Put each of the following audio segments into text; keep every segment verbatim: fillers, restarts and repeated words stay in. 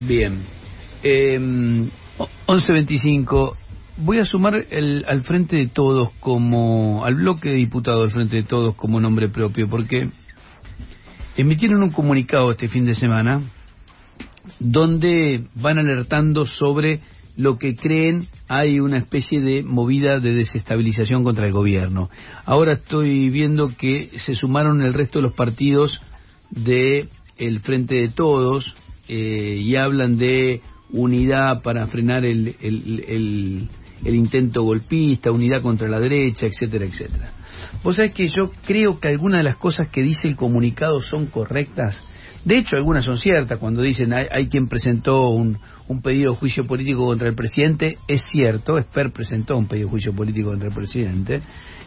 Bien. Eh, once veinticinco. Voy a sumar el, al Frente de Todos como, al bloque de diputados del Frente de Todos como nombre propio, porque emitieron un comunicado este fin de semana donde van alertando sobre lo que creen hay una especie de movida de desestabilización contra el gobierno. Ahora estoy viendo que se sumaron el resto de los partidos de el Frente de Todos eh, y hablan de unidad para frenar el, el, el, el intento golpista, unidad contra la derecha, etcétera, etcétera. Vos sabés que yo creo que algunas de las cosas que dice el comunicado son correctas. De hecho, algunas son ciertas. Cuando dicen hay, hay quien presentó un, un pedido de juicio político contra el presidente, es cierto, Esper presentó un pedido de juicio político contra el presidente.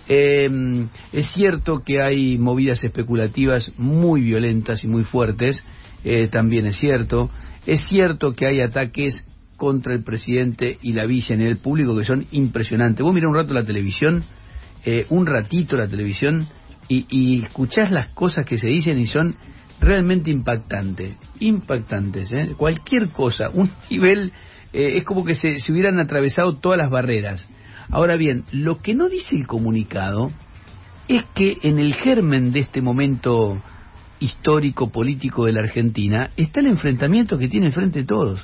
Eh, es cierto que hay movidas especulativas muy violentas y muy fuertes, eh, también es cierto. Es cierto que hay ataques contra el presidente y la vice a nivel público que son impresionantes. Vos mirá un rato la televisión, eh, un ratito la televisión, y, y escuchás las cosas que se dicen y son realmente impactantes, impactantes, ¿eh? Cualquier cosa, un nivel, eh, es como que se, se hubieran atravesado todas las barreras. Ahora bien, lo que no dice el comunicado es que en el germen de este momento histórico, político de la Argentina, está el enfrentamiento que tiene el Frente de Todos.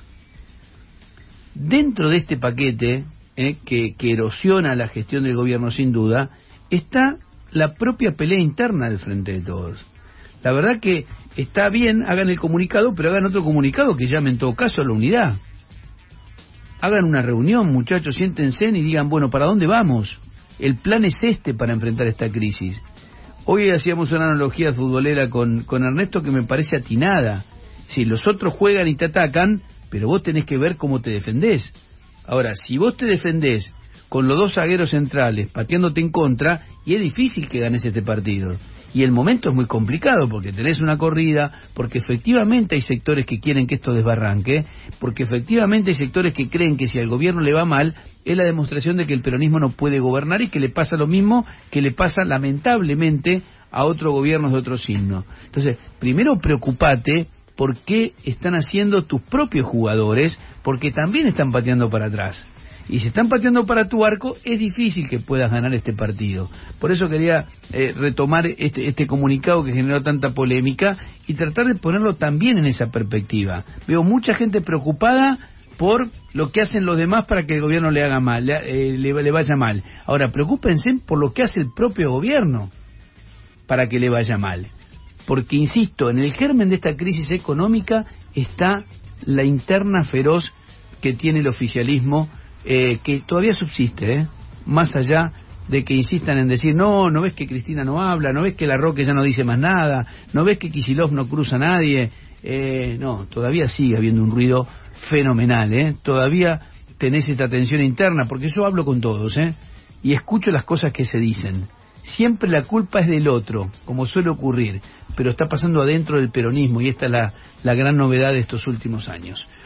Dentro de este paquete, eh, que, que erosiona la gestión del gobierno sin duda, está la propia pelea interna del Frente de Todos. La verdad que está bien, hagan el comunicado, pero hagan otro comunicado que llame en todo caso a la unidad. Hagan una reunión, muchachos, siéntense y digan, bueno, ¿para dónde vamos? El plan es este para enfrentar esta crisis. Hoy hacíamos una analogía futbolera con, con Ernesto que me parece atinada. Si los otros juegan y te atacan, pero vos tenés que ver cómo te defendés. Ahora, si vos te defendés con los dos zagueros centrales pateándote en contra, y es difícil que ganes este partido. Y el momento es muy complicado porque tenés una corrida, porque efectivamente hay sectores que quieren que esto desbarranque, porque efectivamente hay sectores que creen que si al gobierno le va mal, es la demostración de que el peronismo no puede gobernar y que le pasa lo mismo que le pasa lamentablemente a otros gobiernos de otro signo. Entonces, primero preocupate por qué están haciendo tus propios jugadores, porque también están pateando para atrás. Y si están pateando para tu arco, es difícil que puedas ganar este partido. Por eso quería eh, retomar este, este comunicado que generó tanta polémica y tratar de ponerlo también en esa perspectiva. Veo mucha gente preocupada por lo que hacen los demás para que el gobierno le haga mal, le, eh, le, le vaya mal. Ahora, preocúpense por lo que hace el propio gobierno para que le vaya mal. Porque, insisto, en el germen de esta crisis económica está la interna feroz que tiene el oficialismo, Eh, que todavía subsiste, ¿eh? Más allá de que insistan en decir, no, no ves que Cristina no habla, no ves que Larroque ya no dice más nada, no ves que Kicillof no cruza a nadie, eh, no, todavía sigue habiendo un ruido fenomenal, ¿eh? Todavía tenés esta tensión interna, porque yo hablo con todos, ¿eh? Y escucho las cosas que se dicen. Siempre la culpa es del otro, como suele ocurrir, pero está pasando adentro del peronismo y esta es la, la gran novedad de estos últimos años.